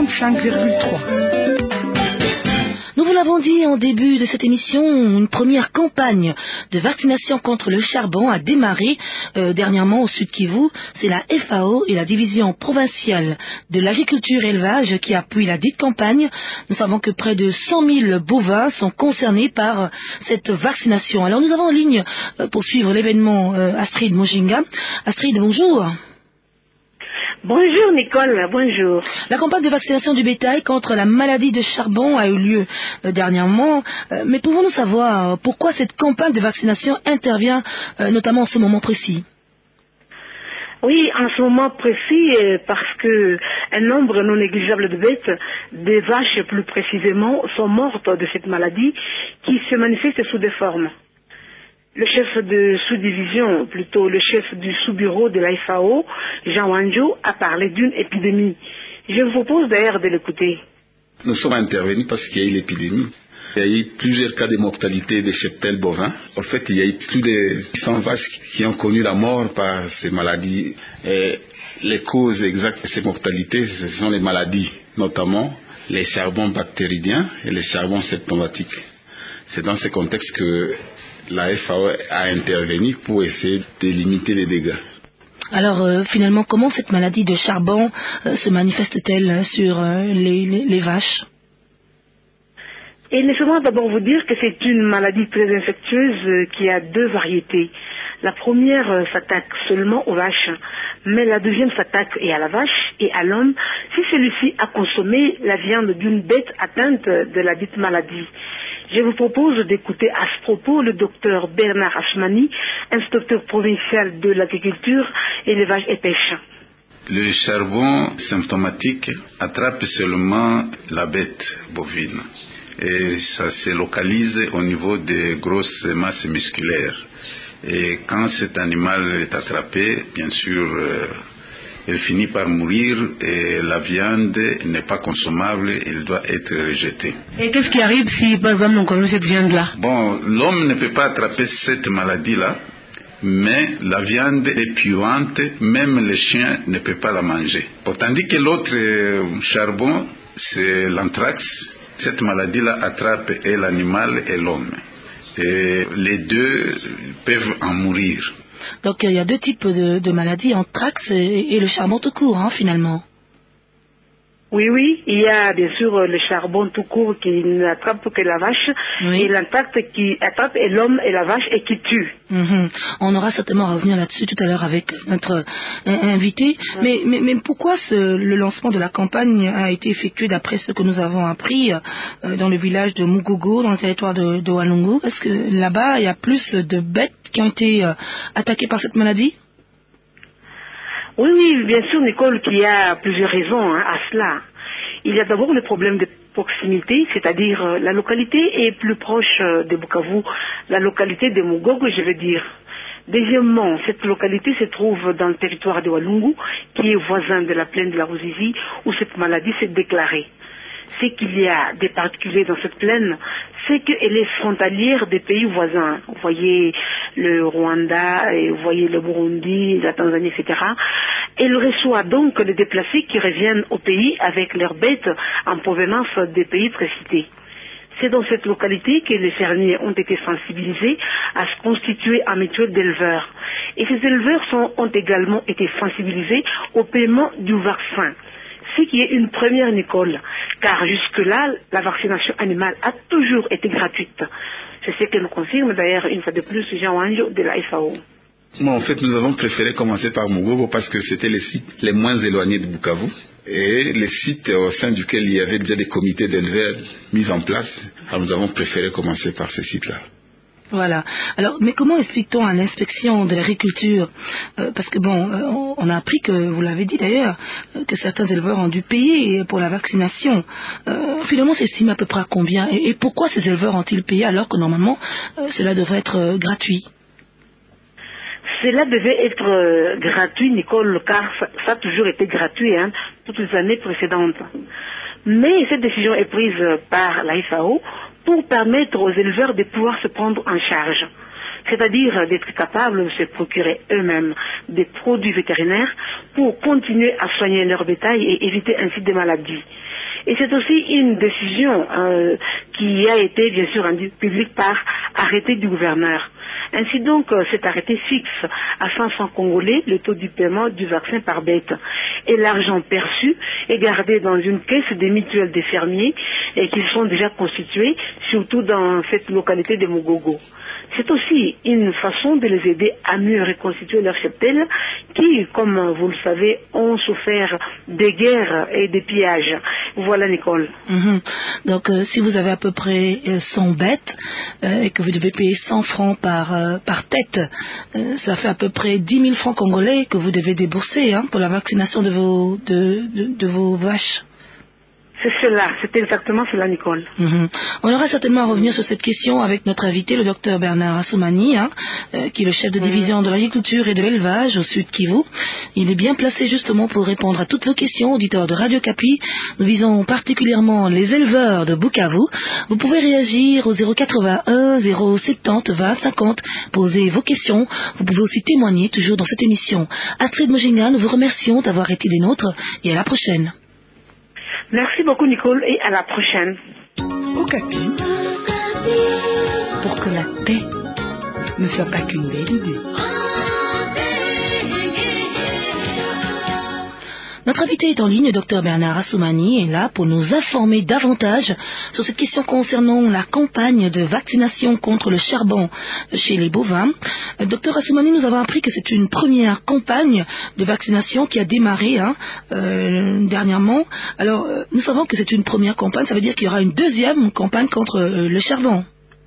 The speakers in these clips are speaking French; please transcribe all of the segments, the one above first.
95,3. Nous vous l'avons dit en début de cette émission, une première campagne de vaccination contre le charbon a démarré dernièrement au Sud Kivu. C'est la FAO et la division provinciale de l'agriculture et élevage qui appuient la dite campagne. Nous savons que près de 100 000 bovins sont concernés par cette vaccination. Alors nous avons en ligne pour suivre l'événement Astrid Mojinga. Astrid, bonjour. Bonjour Nicole, bonjour. La campagne de vaccination du bétail contre la maladie de charbon a eu lieu dernièrement, mais pouvons-nous savoir pourquoi cette campagne de vaccination intervient notamment en ce moment précis? Oui, en ce moment précis, parce que un nombre non négligeable de bêtes, des vaches plus précisément, sont mortes de cette maladie qui se manifeste sous des formes. Le chef de sous-division, plutôt le chef du sous-bureau de la FAO, Jean Wanjo, a parlé d'une épidémie. Je vous propose d'ailleurs de l'écouter. Nous sommes intervenus parce qu'il y a eu l'épidémie. Il y a eu plusieurs cas de mortalité des cheptels bovins. En fait, il y a eu plus de 100 vaches qui ont connu la mort par ces maladies. Et les causes exactes de ces mortalités, ce sont les maladies, notamment les charbons bactéridiens et les charbons symptomatiques. C'est dans ce contexte que la FAO a intervenu pour essayer de limiter les dégâts. Alors finalement, comment cette maladie de charbon se manifeste-t-elle sur les vaches? Et laissez-moi d'abord vous dire que c'est une maladie très infectieuse qui a deux variétés. La première s'attaque seulement aux vaches, mais la deuxième s'attaque et à la vache et à l'homme si celui-ci a consommé la viande d'une bête atteinte de la dite maladie. Je vous propose d'écouter à ce propos le docteur Bernard Ashmani, inspecteur provincial de l'agriculture, élevage et pêche. Le charbon symptomatique attrape seulement la bête bovine et ça se localise au niveau des grosses masses musculaires. Et quand cet animal est attrapé, bien sûr, elle finit par mourir et la viande n'est pas consommable, elle doit être rejetée. Et qu'est-ce qui arrive si, par exemple, on consomme cette viande-là? Bon, l'homme ne peut pas attraper cette maladie-là, mais la viande est puante, même les chiens ne peuvent pas la manger. Tandis que l'autre charbon, c'est l'anthrax. Cette maladie-là attrape et l'animal et l'homme. Et les deux peuvent en mourir. Donc il y a deux types de maladies, anthrax et le charbon tout court, finalement. Oui, il y a bien sûr le charbon tout court qui n'attrape que la vache, oui. Et l'anthrax qui attrape et l'homme et la vache et qui tue. On aura certainement à revenir là-dessus tout à l'heure avec notre invité. Mais pourquoi le lancement de la campagne a été effectué d'après ce que nous avons appris dans le village de Mugogo, dans le territoire de Walungu? Est-ce que là-bas il y a plus de bêtes qui ont été attaquées par cette maladie? Oui, bien sûr, Nicole, qu'il y a plusieurs raisons à cela. Il y a d'abord le problème de proximité, c'est-à-dire la localité est plus proche de Bukavu, la localité de Mugogo, je veux dire. Deuxièmement, cette localité se trouve dans le territoire de Walungu, qui est voisin de la plaine de la Ruzizi, où cette maladie s'est déclarée. Ce qu'il y a des particuliers dans cette plaine, c'est qu'elle est frontalière des pays voisins. Vous voyez le Rwanda, et vous voyez le Burundi, la Tanzanie, etc. Elle reçoit donc les déplacés qui reviennent au pays avec leurs bêtes en provenance des pays précités. C'est dans cette localité que les fermiers ont été sensibilisés à se constituer en mutuelle d'éleveurs. Et ces éleveurs ont également été sensibilisés au paiement du vaccin. Ce qui est une première, Nicole, car jusque-là, la vaccination animale a toujours été gratuite. C'est ce que nous confirme d'ailleurs une fois de plus Jean Wanjo de la FAO. Bon, en fait, nous avons préféré commencer par Mugogo parce que c'était les sites les moins éloignés de Bukavu et les sites au sein duquel il y avait déjà des comités d'éleveurs mis en place. Alors nous avons préféré commencer par ces sites-là. Voilà. Alors, mais comment explique-t-on à l'inspection de l'agriculture parce que on a appris que, vous l'avez dit d'ailleurs, que certains éleveurs ont dû payer pour la vaccination. Finalement, c'est estimé à peu près à combien et pourquoi ces éleveurs ont-ils payé alors que normalement, cela devrait être gratuit? Cela devait être gratuit, Nicole, car ça a toujours été gratuit, toutes les années précédentes. Mais cette décision est prise par la FAO pour permettre aux éleveurs de pouvoir se prendre en charge. c'est-à-dire d'être capables de se procurer eux-mêmes des produits vétérinaires pour continuer à soigner leur bétail et éviter ainsi des maladies. Et c'est aussi une décision qui a été bien sûr rendue publique par arrêté du gouverneur. Ainsi donc, cet arrêté fixe à 500 Congolais le taux du paiement du vaccin par bête. Et l'argent perçu est gardé dans une caisse des mutuelles des fermiers et qui sont déjà constituées, surtout dans cette localité de Mugogo. C'est aussi une façon de les aider à mieux reconstituer leur cheptel qui, comme vous le savez, ont souffert des guerres et des pillages. Voilà, Nicole. Donc, si vous avez à peu près 100 bêtes et que vous devez payer 100 francs par tête, ça fait à peu près 10 000 francs congolais que vous devez débourser pour la vaccination de vos vaches. C'est cela, c'est exactement cela, Nicole. On aura certainement à revenir sur cette question avec notre invité, le docteur Bernard Assoumani, qui est le chef de division de l'agriculture et de l'élevage au Sud Kivu. Il est bien placé justement pour répondre à toutes vos questions, auditeurs de Radio Kapi. Nous visons particulièrement les éleveurs de Bukavu. Vous pouvez réagir au 081 070 20 50, poser vos questions. Vous pouvez aussi témoigner toujours dans cette émission. Astrid Mojinga, nous vous remercions d'avoir été des nôtres et à la prochaine. Merci beaucoup, Nicole, et à la prochaine. Okapi, pour que la paix ne soit pas qu'une belle idée. Notre invité est en ligne, Dr Bernard Assoumani, est là pour nous informer davantage sur cette question concernant la campagne de vaccination contre le charbon chez les bovins. Dr Assoumani, nous avons appris que c'est une première campagne de vaccination qui a démarré dernièrement. Alors, nous savons que c'est une première campagne, ça veut dire qu'il y aura une deuxième campagne contre le charbon.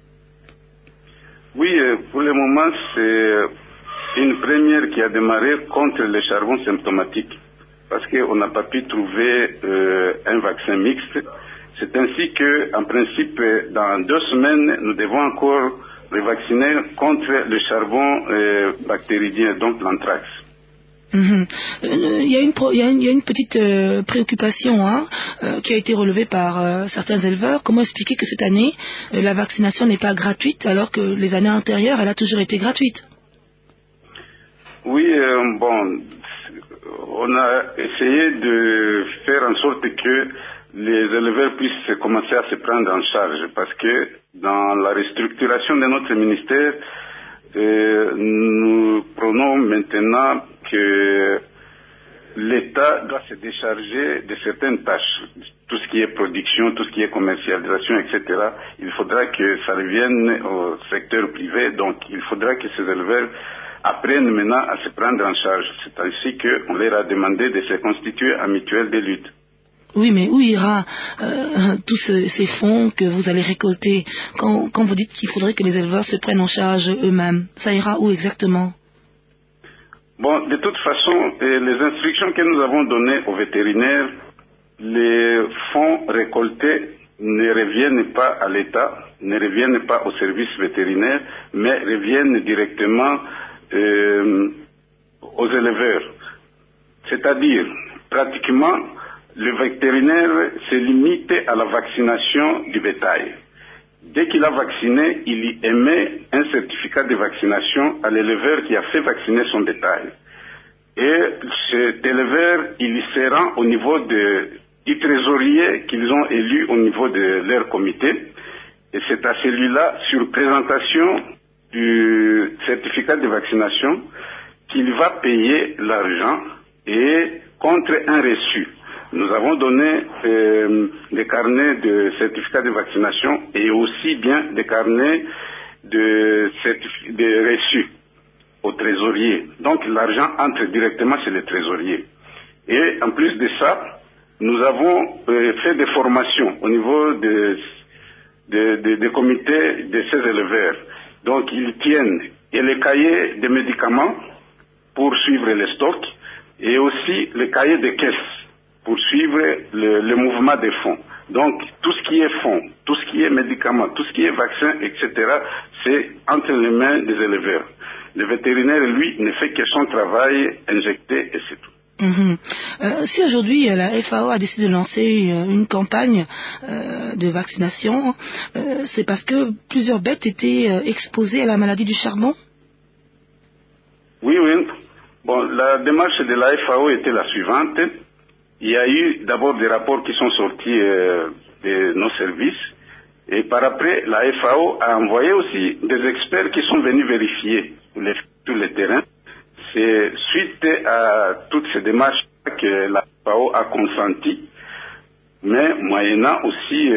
Oui, pour le moment, c'est une première qui a démarré contre le charbon symptomatique, parce qu'on n'a pas pu trouver un vaccin mixte. C'est ainsi que, en principe, dans 2 semaines, nous devons encore revacciner contre le charbon bactéridien, donc l'anthrax. Il y a une petite préoccupation qui a été relevée par certains éleveurs. Comment expliquer que cette année, la vaccination n'est pas gratuite, alors que les années antérieures, elle a toujours été gratuite? Oui, on a essayé de faire en sorte que les éleveurs puissent commencer à se prendre en charge, parce que dans la restructuration de notre ministère, nous prenons maintenant que l'État doit se décharger de certaines tâches, tout ce qui est production, tout ce qui est commercialisation, etc. Il faudra que ça revienne au secteur privé, donc il faudra que ces éleveurs apprennent maintenant à se prendre en charge. C'est ainsi qu'on leur a demandé de se constituer en mutuelle de lutte. Oui, mais où ira tous ces fonds que vous allez récolter quand vous dites qu'il faudrait que les éleveurs se prennent en charge eux-mêmes? Ça ira où exactement? Bon, de toute façon, les instructions que nous avons données aux vétérinaires, les fonds récoltés ne reviennent pas à l'État, ne reviennent pas au service vétérinaire, mais reviennent directement aux éleveurs. C'est-à-dire, pratiquement, le vétérinaire se limite à la vaccination du bétail. Dès qu'il a vacciné, il émet un certificat de vaccination à l'éleveur qui a fait vacciner son bétail. Et cet éleveur, il se rend au niveau du trésorier qu'ils ont élu au niveau de leur comité. Et c'est à celui-là, sur présentation du certificat de vaccination, qu'il va payer l'argent et contre un reçu. Nous avons donné des carnets de certificats de vaccination et aussi bien des carnets de reçus au trésorier. Donc l'argent entre directement chez le trésorier. Et en plus de ça, nous avons fait des formations au niveau des comités de ces éleveurs. Donc ils tiennent les cahiers de médicaments pour suivre les stocks et aussi les cahiers de caisse pour suivre le mouvement des fonds. Donc, tout ce qui est fonds, tout ce qui est médicaments, tout ce qui est vaccins, etc., c'est entre les mains des éleveurs. Le vétérinaire, lui, ne fait que son travail, injecter et c'est tout. Si aujourd'hui la FAO a décidé de lancer une campagne de vaccination, c'est parce que plusieurs bêtes étaient exposées à la maladie du charbon? Oui. Bon, la démarche de la FAO était la suivante. Il y a eu d'abord des rapports qui sont sortis de nos services. Et par après, la FAO a envoyé aussi des experts qui sont venus vérifier sur le terrain. C'est suite à toutes ces démarches que la FAO a consenti, mais moyennant aussi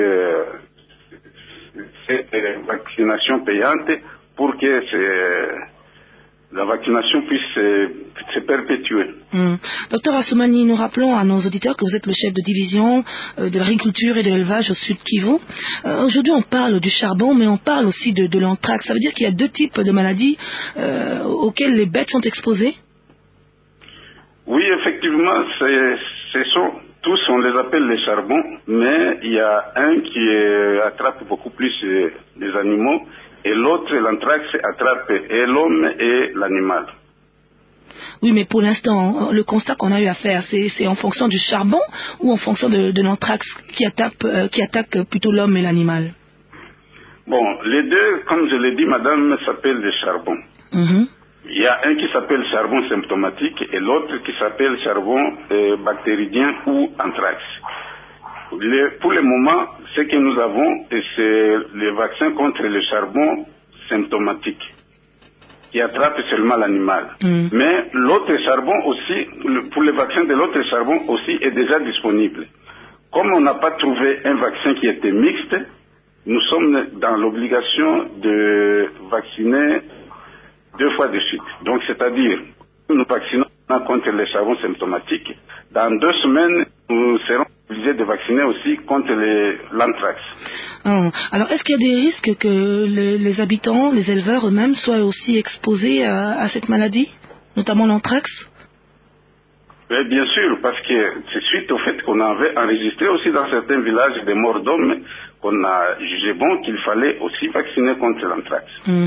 cette vaccination payante pour que la vaccination puisse se perpétuer. Docteur Assoumani, nous rappelons à nos auditeurs que vous êtes le chef de division de l'agriculture et de l'élevage au Sud Kivu. Aujourd'hui, on parle du charbon, mais on parle aussi de l'anthrax. Ça veut dire qu'il y a deux types de maladies auxquelles les bêtes sont exposées? Oui, effectivement, tous, on les appelle les charbons, mais il y a un qui attrape beaucoup plus les animaux, et l'autre, l'anthrax, attrape et l'homme et l'animal. Oui, mais pour l'instant, le constat qu'on a eu à faire, c'est en fonction du charbon ou en fonction de l'anthrax qui attaque plutôt l'homme et l'animal? Bon, les deux, comme je l'ai dit, madame, s'appellent les charbons. Il y a un qui s'appelle charbon symptomatique et l'autre qui s'appelle charbon bactéridien ou anthrax. Pour le moment, ce que nous avons, c'est le vaccin contre le charbon symptomatique, qui attrape seulement l'animal. Mais l'autre charbon aussi, pour le vaccin de l'autre charbon aussi est déjà disponible. Comme on n'a pas trouvé un vaccin qui était mixte, nous sommes dans l'obligation de vacciner 2 fois de suite. Donc, c'est-à-dire, nous vaccinons contre les charbons symptomatiques. Dans 2 semaines, nous serons obligés de vacciner aussi contre l'anthrax. Alors, est-ce qu'il y a des risques que les habitants, les éleveurs eux-mêmes soient aussi exposés à cette maladie, notamment l'anthrax? Bien sûr, parce que c'est suite au fait qu'on avait enregistré aussi dans certains villages des morts d'hommes qu'on a jugé bon qu'il fallait aussi vacciner contre l'anthrax.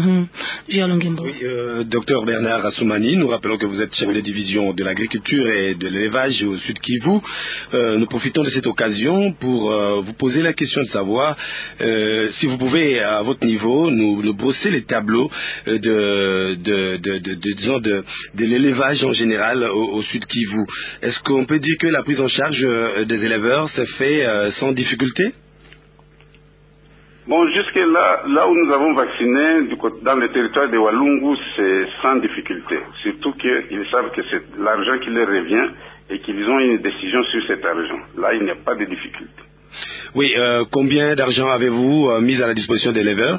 Oui, docteur Bernard Assoumani, nous rappelons que vous êtes chef de division de l'agriculture et de l'élevage au Sud Kivu. Nous profitons de cette occasion pour vous poser la question de savoir si vous pouvez, à votre niveau, nous brosser les tableaux de l'élevage en général au Sud Kivu. Est-ce qu'on peut dire que la prise en charge des éleveurs se fait sans difficulté? Bon, là où nous avons vacciné, dans le territoire de Walungu, c'est sans difficulté. Surtout qu'ils savent que c'est l'argent qui leur revient et qu'ils ont une décision sur cet argent. Là, il n'y a pas de difficulté. Oui, combien d'argent avez-vous mis à la disposition des éleveurs?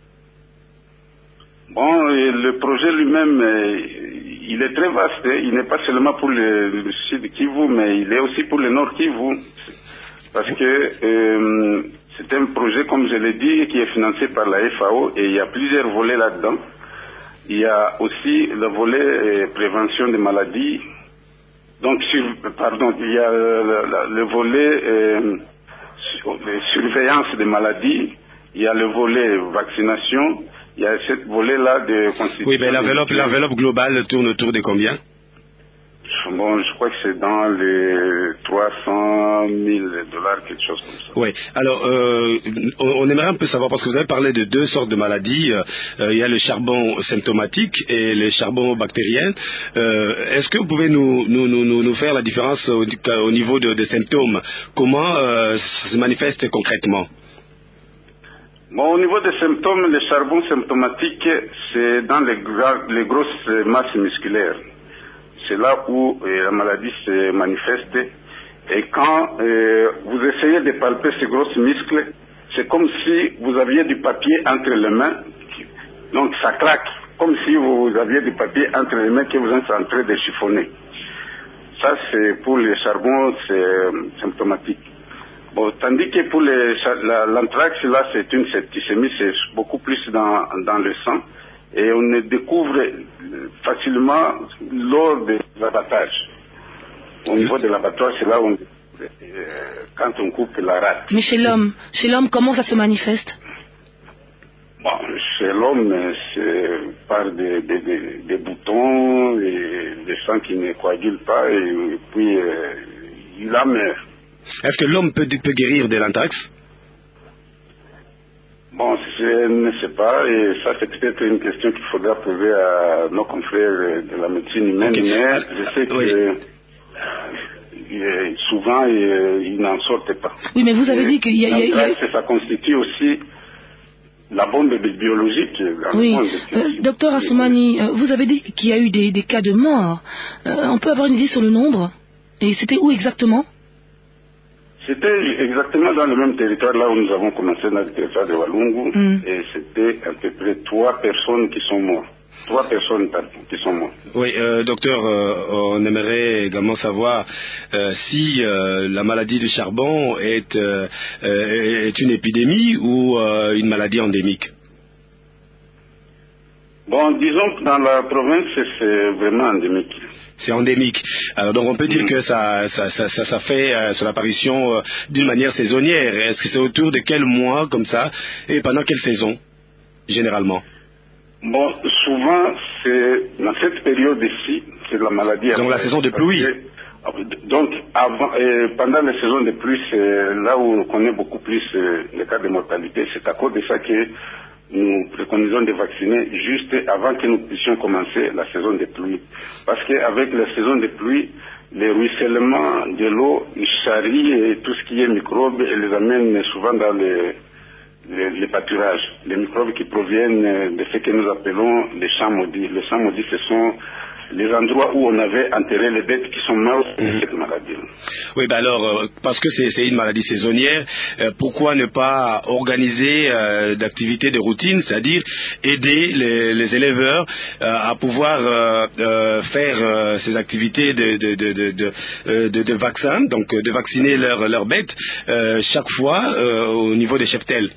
Bon, le projet lui-même, il est très vaste. Il n'est pas seulement pour le Sud Kivu, mais il est aussi pour le Nord Kivu. Parce que c'est un projet, comme je l'ai dit, qui est financé par la FAO et il y a plusieurs volets là-dedans. Il y a aussi le volet prévention des maladies. Donc, il y a le volet surveillance des maladies. Il y a le volet vaccination. Il y a ce volet-là de constitution. Oui, mais l'enveloppe globale tourne autour de combien? Bon, je crois que c'est dans les 300 000 $, quelque chose comme ça. Oui, alors on aimerait un peu savoir, parce que vous avez parlé de 2 sortes de maladies. Il y a le charbon symptomatique et le charbon bactérien. Est-ce que vous pouvez nous faire la différence au niveau des symptômes? Comment ça se manifeste concrètement? Bon, au niveau des symptômes, le charbon symptomatique, c'est dans les grosses masses musculaires. C'est là où la maladie se manifeste. Et quand vous essayez de palper ces grosses muscles, c'est comme si vous aviez du papier entre les mains. Donc ça craque, comme si vous aviez du papier entre les mains que vous êtes en train de chiffonner. Ça, c'est pour le charbon, c'est symptomatique. Bon, tandis que pour l'anthrax, là, c'est une septicémie, c'est beaucoup plus dans le sang. Et on le découvre facilement lors de l'abattage. Au niveau de l'abattage, c'est là où quand on coupe la rate. Mais chez l'homme, comment ça se manifeste? Bon, chez l'homme, c'est par des boutons, et des sangs qui ne coagulent pas, et puis il a meurt. Est-ce que l'homme peut guérir de l'anthrax? Bon, je ne sais pas, et ça c'est peut-être une question qu'il faudra poser à nos confrères de la médecine humaine, okay. Mais je sais que souvent ils n'en sortent pas. Oui, mais vous avez dit qu'il y a... Ça constitue aussi la bombe biologique. Oui, docteur Assoumani, vous avez dit qu'il y a eu des cas de mort. On peut avoir une idée sur le nombre? Et c'était où exactement? C'était exactement dans le même territoire là où nous avons commencé dans le territoire de Walungu, et c'était à peu près 3 personnes qui sont mortes. 3 personnes qui sont mortes. Oui, docteur, on aimerait également savoir si la maladie du charbon est une épidémie ou une maladie endémique. Bon, disons que dans la province, c'est vraiment endémique. C'est endémique. Alors donc on peut dire que ça fait son apparition d'une manière saisonnière. Est-ce que c'est autour de quel mois comme ça et pendant quelle saison généralement? Bon, souvent c'est dans cette période ici, c'est la maladie. Donc la saison de pluie. Donc pendant la saison de pluie, c'est là où on connaît beaucoup plus les cas de mortalité. C'est à cause de ça que nous préconisons de vacciner juste avant que nous puissions commencer la saison de pluie. Parce qu'avec la saison de pluie, les ruissellements de l'eau charrient et tout ce qui est microbes et les amènent souvent dans les pâturages. Les microbes qui proviennent de ce que nous appelons les champs maudits. Les champs maudits, ce sont les endroits où on avait enterré les bêtes qui sont mortes de cette maladie. Oui, ben alors, parce que c'est une maladie saisonnière, pourquoi ne pas organiser d'activités de routine, c'est-à-dire aider les éleveurs à pouvoir faire ces activités de vaccins, donc de vacciner leurs bêtes chaque fois au niveau des cheptels?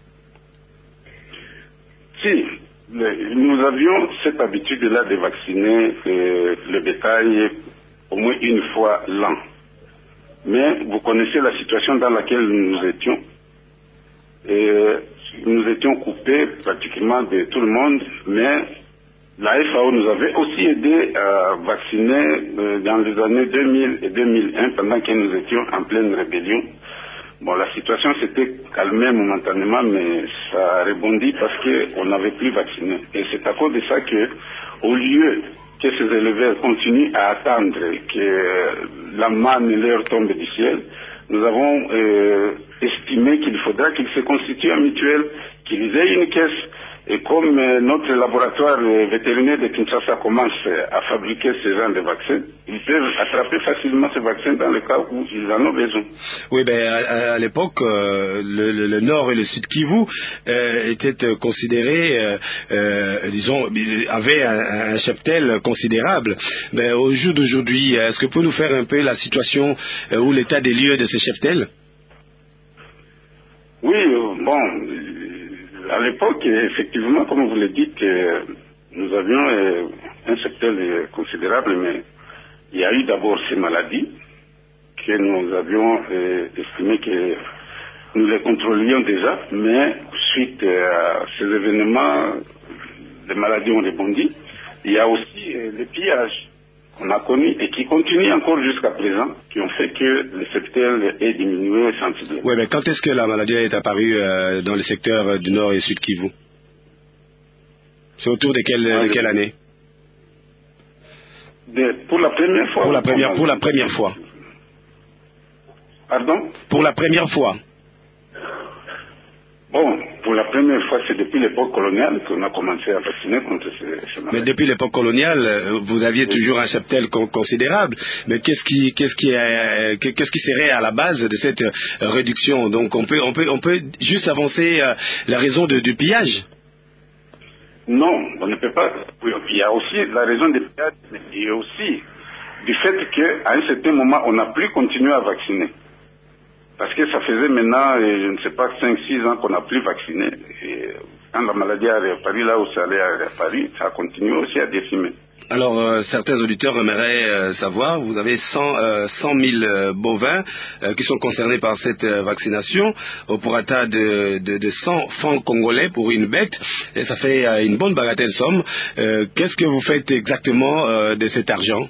Si. Nous avions cette habitude-là de vacciner le bétail au moins une fois l'an. Mais vous connaissez la situation dans laquelle nous étions. Et nous étions coupés pratiquement de tout le monde, mais la FAO nous avait aussi aidé à vacciner dans les années 2000 et 2001 pendant que nous étions en pleine rébellion. Bon, la situation s'était calmée momentanément, mais ça a rebondi parce qu'on n'avait plus vacciné. Et c'est à cause de ça que, au lieu que ces éleveurs continuent à attendre que la manne leur tombe du ciel, nous avons estimé qu'il faudra qu'ils se constituent en mutuelle, qu'ils aient une caisse. Et comme notre laboratoire vétérinaire de Kinshasa commence à fabriquer ce genre de vaccins, ils peuvent attraper facilement ces vaccins dans le cas où ils en ont besoin. Oui, ben à l'époque, le Nord et le Sud Kivu étaient considérés, disons, avaient un cheptel considérable. Ben, au jour d'aujourd'hui, est-ce que vous pouvez nous faire un peu la situation ou l'état des lieux de ces cheptels? Oui, bon... À l'époque, effectivement, comme vous le dites, nous avions un cheptel considérable, mais il y a eu d'abord ces maladies que nous avions estimé que nous les contrôlions déjà, mais suite à ces événements, les maladies ont rebondi. Il y a aussi les pillages qu'on a connus et qui continuent encore jusqu'à présent, qui ont fait que le cheptel est diminué sensiblement. Oui, mais quand est-ce que la maladie est apparue dans les secteurs du Nord et Sud Kivu? C'est autour de quelle année? Pour la première fois. Pour la première fois. Pardon? Pour la première fois. Bon, pour la première fois, c'est depuis l'époque coloniale qu'on a commencé à vacciner contre ces maladies. Mais depuis l'époque coloniale, vous aviez toujours un cheptel considérable. Mais qu'est-ce qui serait à la base de cette réduction? Donc on peut juste avancer la raison du pillage? Non, on ne peut pas. Il y a aussi la raison du pillage, mais il y a aussi du fait qu'à un certain moment, on n'a plus continué à vacciner. Parce que ça faisait maintenant, je ne sais pas, 5-6 ans qu'on n'a plus vacciné. Et quand la maladie a réapparu, là où ça allait réapparu, ça a continué aussi à décimer. Alors, certains auditeurs aimeraient savoir, vous avez 100 000 bovins qui sont concernés par cette vaccination, au prorata de 100 francs congolais pour une bête, et ça fait une bonne bagatelle somme. Qu'est-ce que vous faites exactement de cet argent?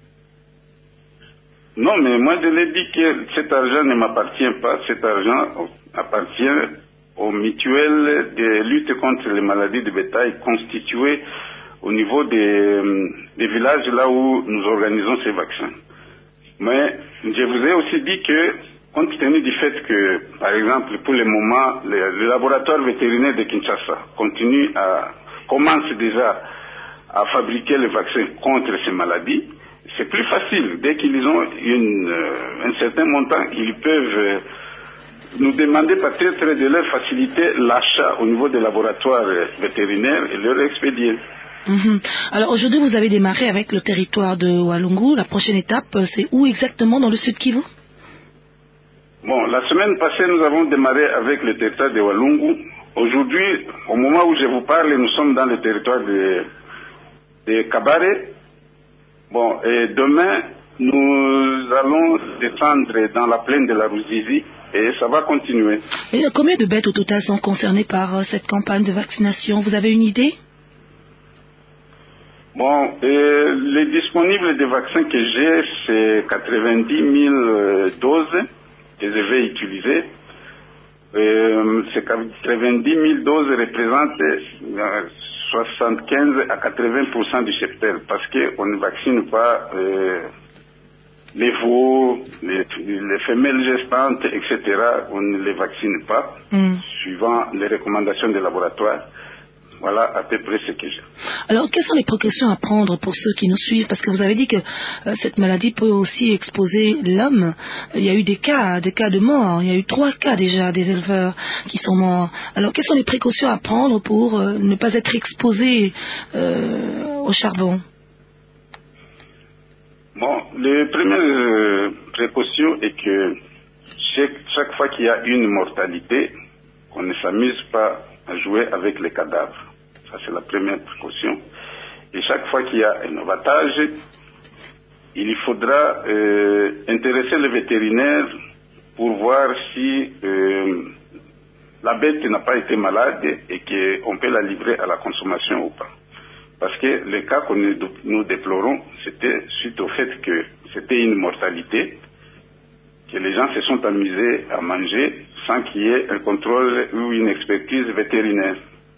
Non, mais moi je l'ai dit que cet argent ne m'appartient pas, cet argent appartient aux mutuelles de lutte contre les maladies de bétail constituées au niveau des villages là où nous organisons ces vaccins. Mais je vous ai aussi dit que, compte tenu du fait que, par exemple, pour le moment, le laboratoire vétérinaire de Kinshasa commence déjà à fabriquer les vaccins contre ces maladies, c'est plus facile. Dès qu'ils ont un certain montant, ils peuvent nous demander peut-être de leur faciliter l'achat au niveau des laboratoires vétérinaires et leur expédier. Alors aujourd'hui, vous avez démarré avec le territoire de Walungu. La prochaine étape, c'est où exactement dans le Sud Kivu? Bon, la semaine passée, nous avons démarré avec le territoire de Walungu. Aujourd'hui, au moment où je vous parle, nous sommes dans le territoire de Kabare. Bon, et demain, nous allons descendre dans la plaine de la Ruzizi et ça va continuer. Et combien de bêtes au total sont concernées par cette campagne de vaccination? Vous avez une idée? Bon, les disponibles des vaccins que j'ai, c'est 90 000 doses que je vais utiliser. Ces 90 000 doses représentent 75 à 80% du cheptel, parce qu'on ne vaccine pas les veaux, les femelles gestantes, etc. On ne les vaccine pas, suivant les recommandations des laboratoires. Voilà à peu près ce que j'ai. Alors, quelles sont les précautions à prendre pour ceux qui nous suivent? Parce que vous avez dit que cette maladie peut aussi exposer l'homme. Il y a eu des cas de mort. Il y a eu 3 cas déjà des éleveurs qui sont morts. Alors, quelles sont les précautions à prendre pour ne pas être exposé au charbon? Bon, les premières précautions est que chaque fois qu'il y a une mortalité, on ne s'amuse pas à jouer avec les cadavres. Ça, c'est la première précaution. Et chaque fois qu'il y a un abattage, il faudra intéresser le vétérinaire pour voir si la bête n'a pas été malade et qu'on peut la livrer à la consommation ou pas. Parce que le cas que nous déplorons, c'était suite au fait que c'était une mortalité, que les gens se sont amusés à manger sans qu'il y ait un contrôle ou une expertise vétérinaire.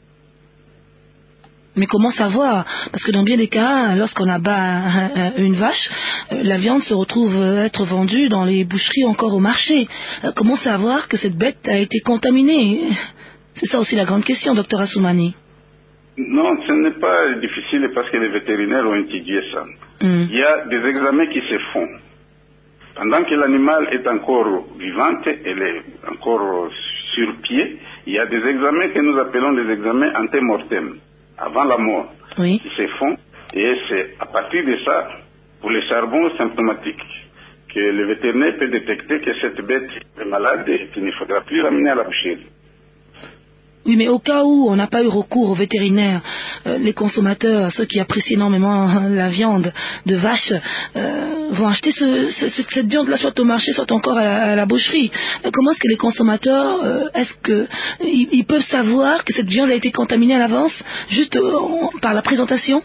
Mais comment savoir? Parce que dans bien des cas, lorsqu'on abat une vache, la viande se retrouve être vendue dans les boucheries, encore au marché. Comment savoir que cette bête a été contaminée? C'est ça aussi la grande question, docteur Assoumani. Non, ce n'est pas difficile parce que les vétérinaires ont étudié ça. Il y a des examens qui se font. Pendant que l'animal est encore vivante, elle est encore sur pied, il y a des examens que nous appelons des examens antemortem, avant la mort, qui se font, et c'est à partir de ça, pour les charbons symptomatiques, que le vétérinaire peut détecter que cette bête est malade et qu'il ne faudra plus l'amener à la boucherie. Oui, mais au cas où on n'a pas eu recours aux vétérinaires, les consommateurs, ceux qui apprécient énormément la viande de vache, vont acheter cette viande-là soit au marché, soit encore à la boucherie. Comment est-ce que les consommateurs, ils peuvent savoir que cette viande a été contaminée à l'avance, juste par la présentation?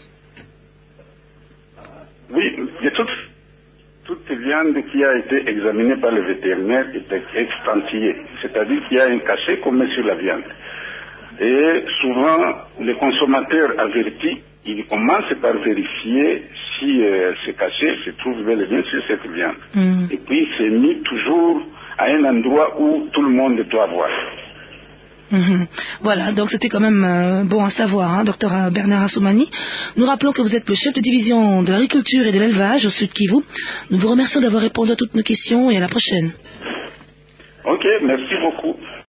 Oui, toute viande qui a été examinée par le vétérinaire est extantillée, c'est-à-dire qu'il y a un cachet qu'on met sur la viande. Et souvent, les consommateurs avertis, ils commencent par vérifier si ce cachet se trouve bel et bien sur cette viande. Et puis, c'est mis toujours à un endroit où tout le monde doit voir. Voilà, donc c'était quand même bon à savoir, docteur Bernard Assoumani. Nous rappelons que vous êtes le chef de division de l'agriculture et de l'élevage au Sud Kivu. Nous vous remercions d'avoir répondu à toutes nos questions et à la prochaine. Ok, merci beaucoup.